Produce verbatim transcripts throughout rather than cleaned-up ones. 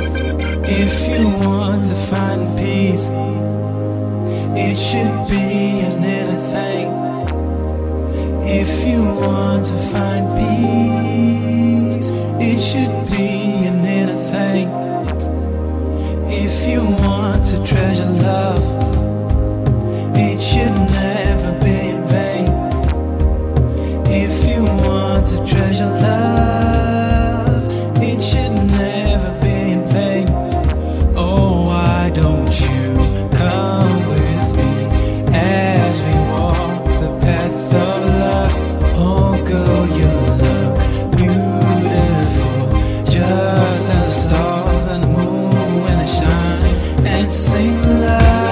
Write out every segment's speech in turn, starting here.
peace. If you want to find peace, it should be an inner thing. If you want to find peace, it should be an inner thing. If you want to treasure love, it should never be in vain. If you want to treasure love, it should never be in vain. Oh, why don't you come with me as we walk the path of love? Oh, girl, you look beautiful, just as the stars and the moon when they shine and sing love.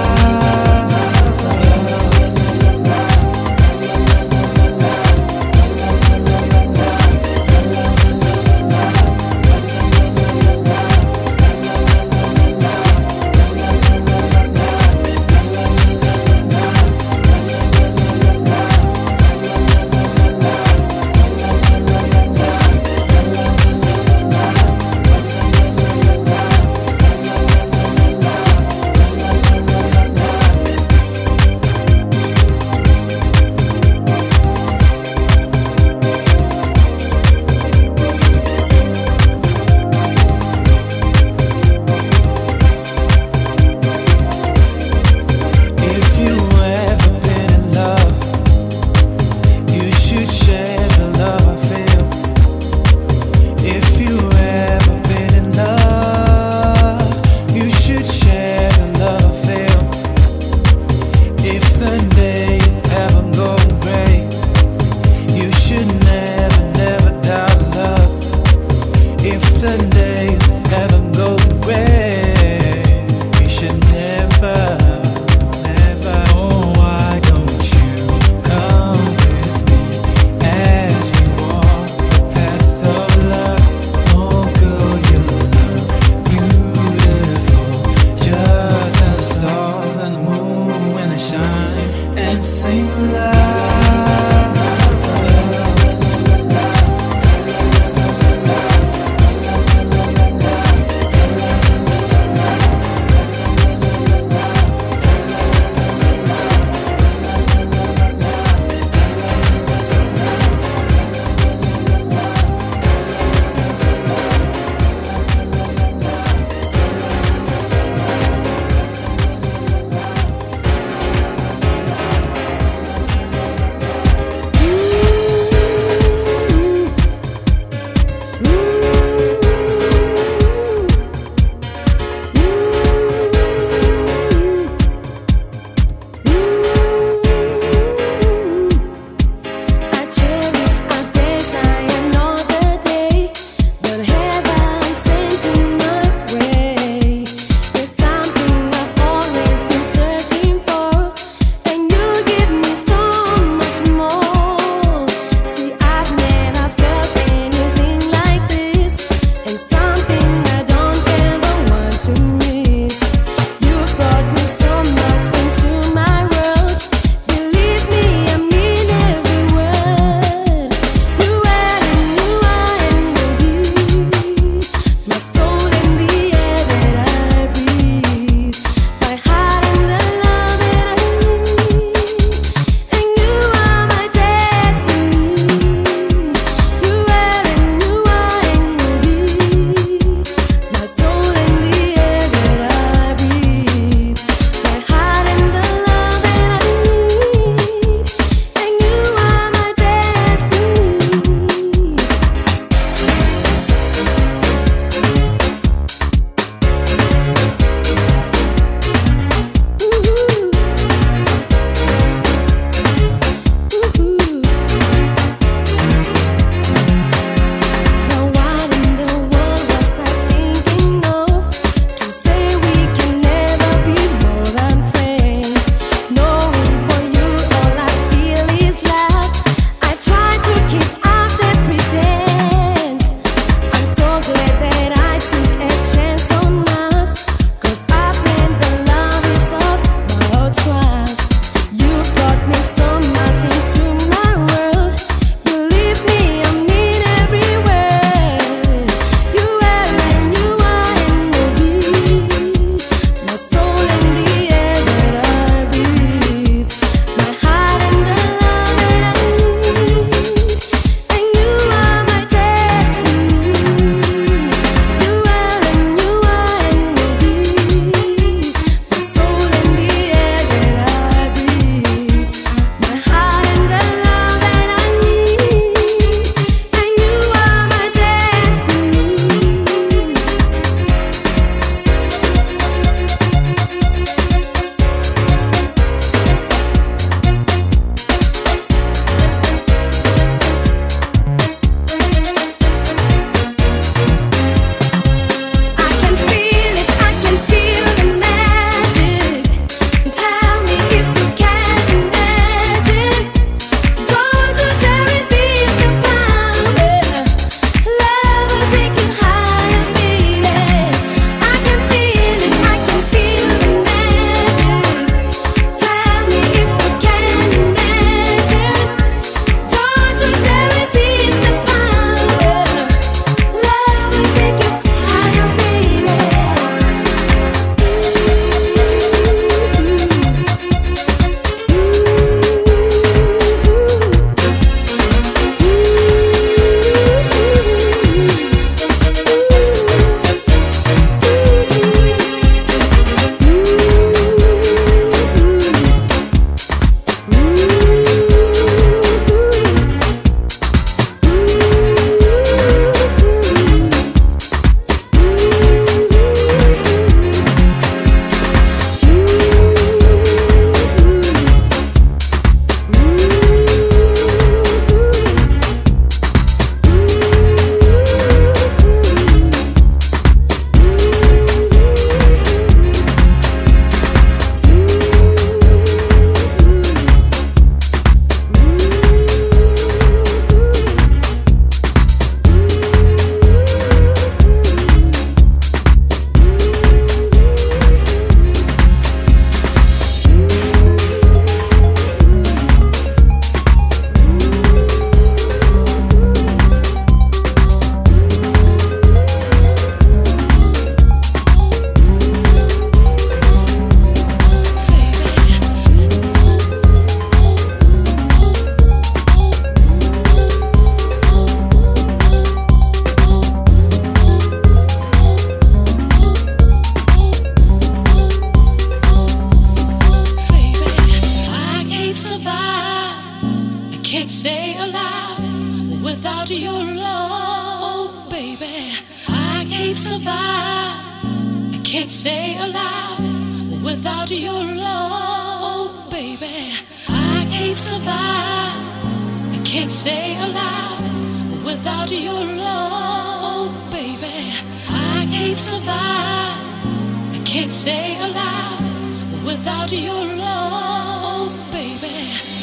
survive, I can't stay alive without your love, baby. I can't survive, I can't stay alive without your love, baby. I can't survive, I can't stay alive without your love, baby.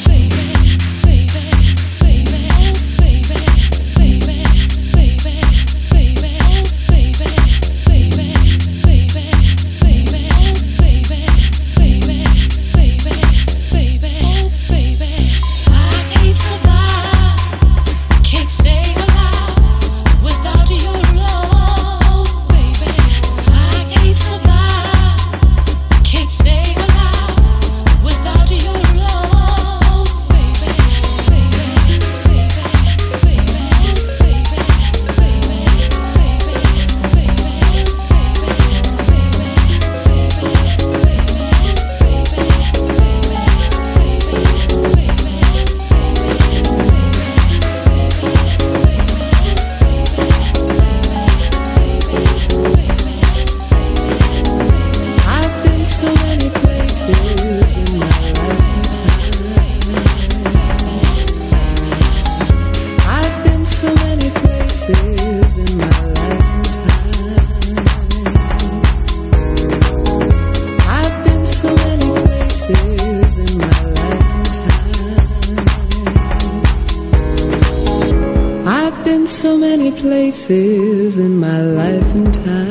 Places in my life and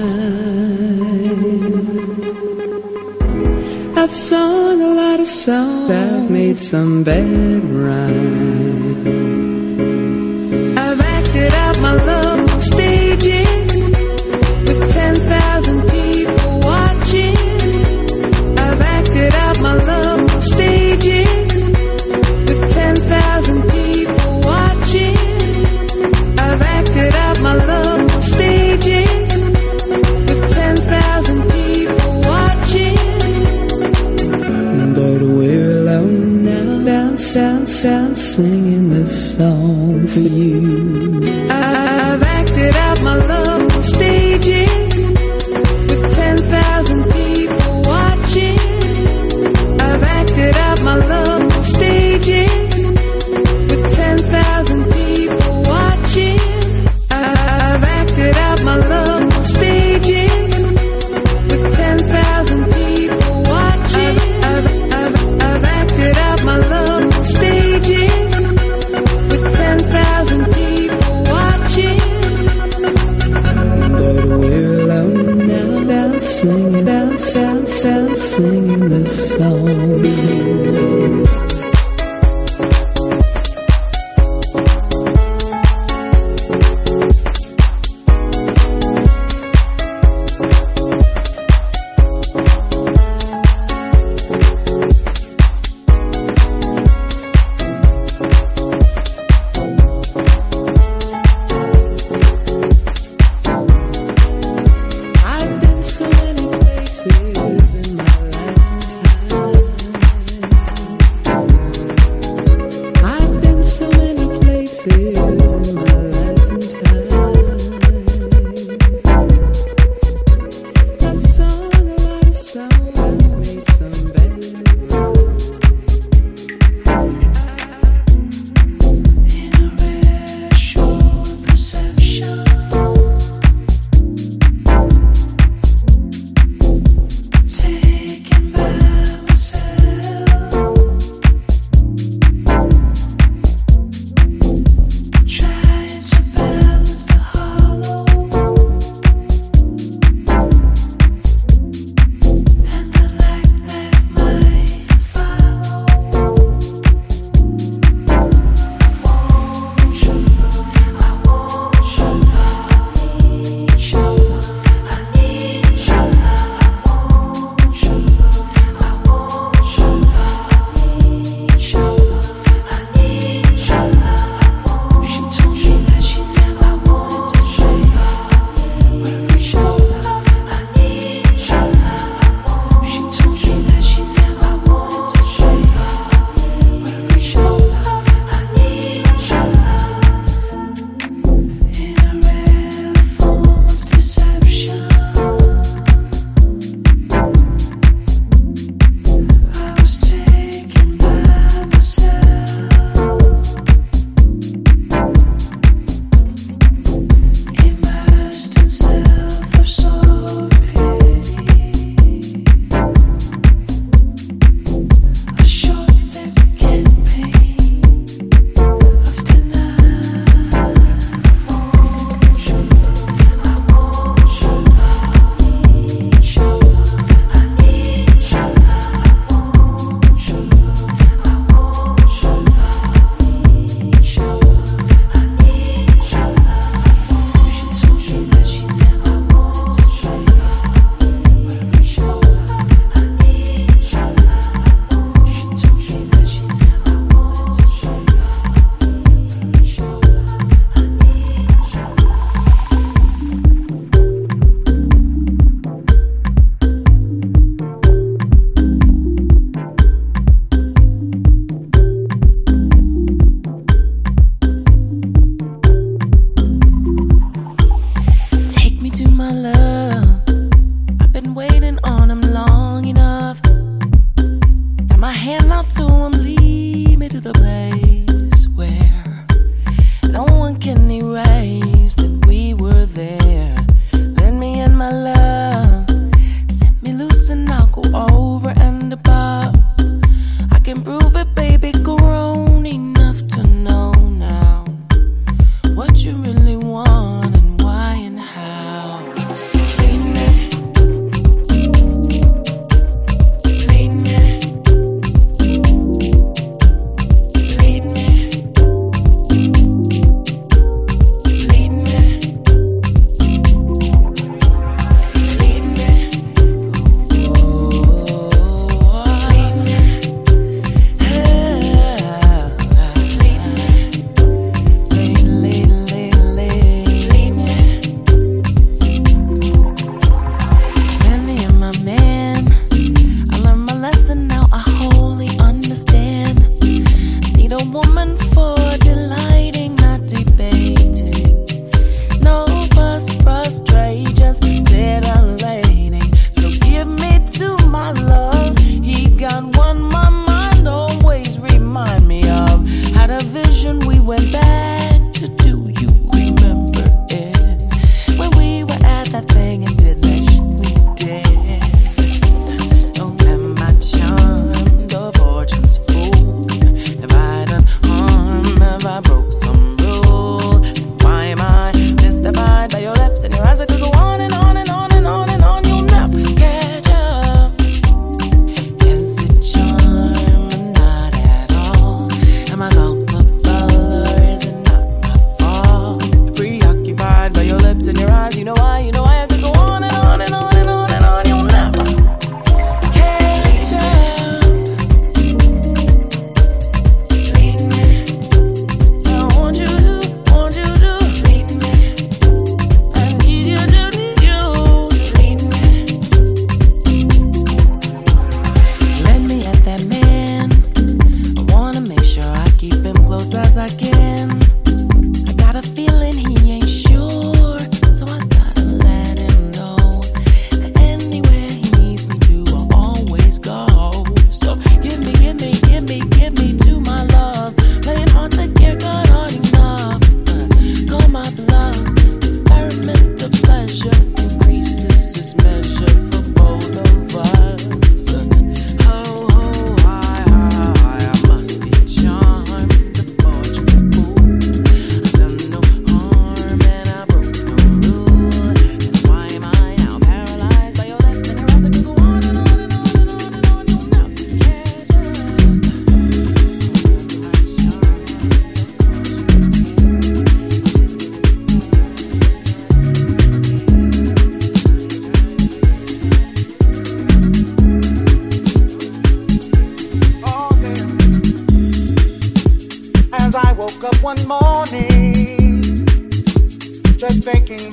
time. I've sung a lot of songs, I've made some bad rhymes. I've acted out my love on stages with ten thousand people watching. I've acted out my love on stages with ten thousand people watching. I've acted out my love on stages with ten thousand people watching. But we're alone now, I'm, I'm, I'm singing this song for you. I've acted out my love on stages with ten thousand people watching. I've acted out my love on stages with ten thousand people watching. I've acted out my love on stages with ten thousand people watching. I've, I've, I've acted out my love on stages with ten thousand people watching. But we're alone now, I'm singing, I'm, I'm, I'm singing this song. I've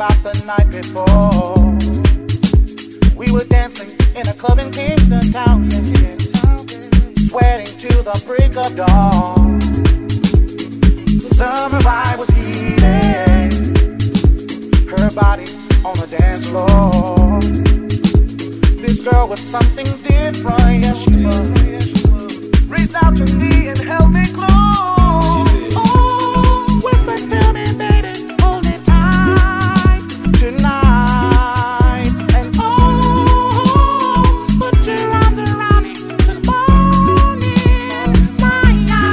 about the night before. We were dancing in a club in Kingston town, sweating to the break of dawn. The summer vibe was heated, her body on the dance floor. This girl was something different, yes she was. Reached out to me and held me close. Oh, whisper to me, baby, hold me tight tonight. And oh, put your arms around me till the morning. My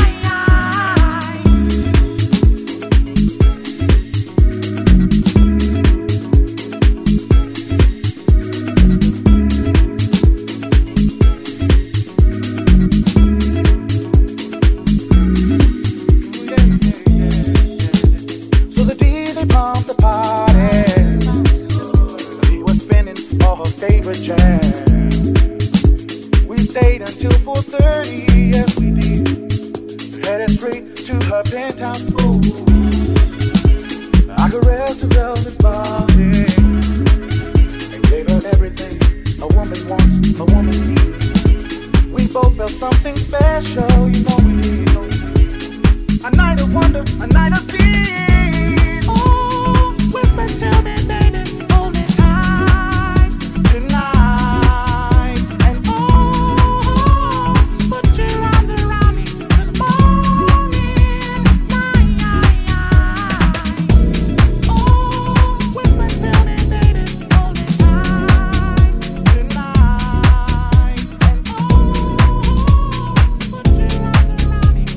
jam. We stayed until four thirty, yes we did. Headed straight to her penthouse pool. I caressed her velvet body and gave her everything a woman wants, a woman needs. We both felt something special, you know we did. A night of wonder, a night of peace. Oh, whisper, tell me, baby, hold me tight tonight. And oh, put your arms around me till the morning. Oh, whisper, tell me, baby, hold me tight tonight. And oh, put your arms around me.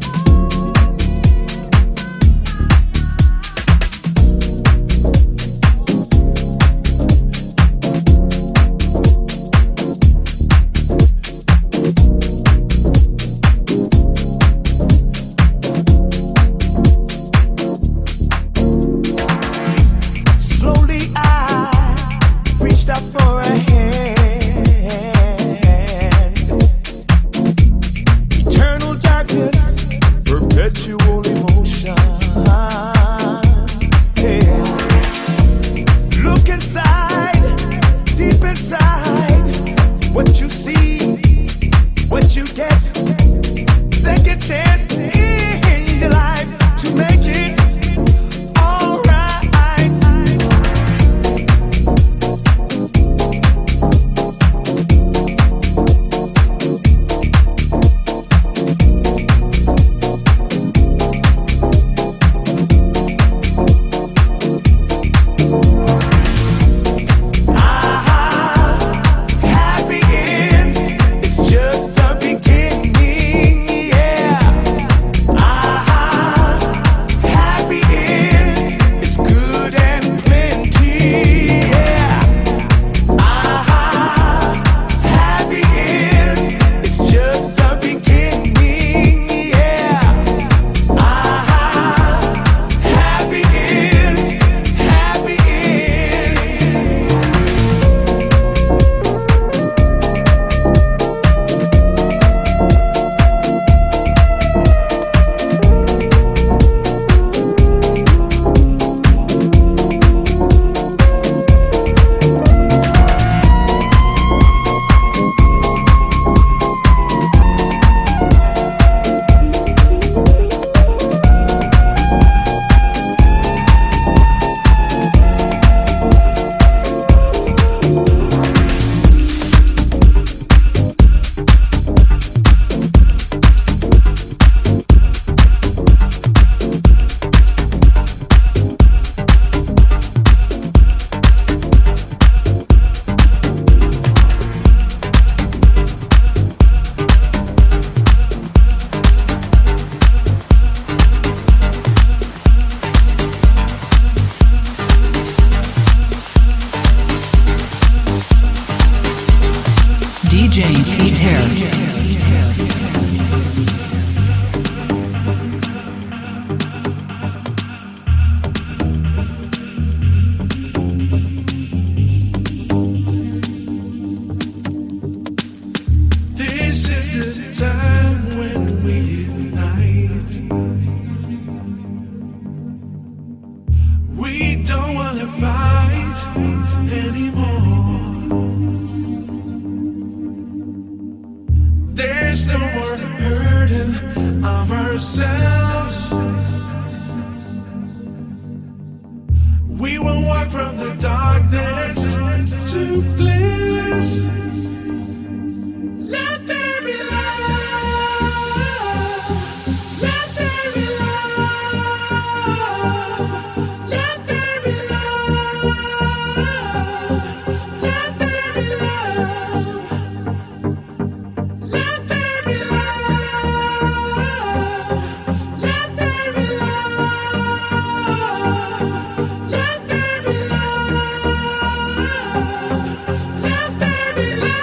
Slowly I reached out for a hand. Eternal darkness, perpetual emotions. Yeah. Look inside, deep inside. What you see, what you get. Second chance in your life to make it all right. Happy ends, it's just the beginning, yeah. Happy ends, it's good and plenty, yeah. Happy ends, it's just the beginning, yeah. Happy ends, happy ends. D J Peter. This is the time when we unite. We don't wanna fight. Let there be love.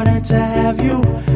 wanted to have you.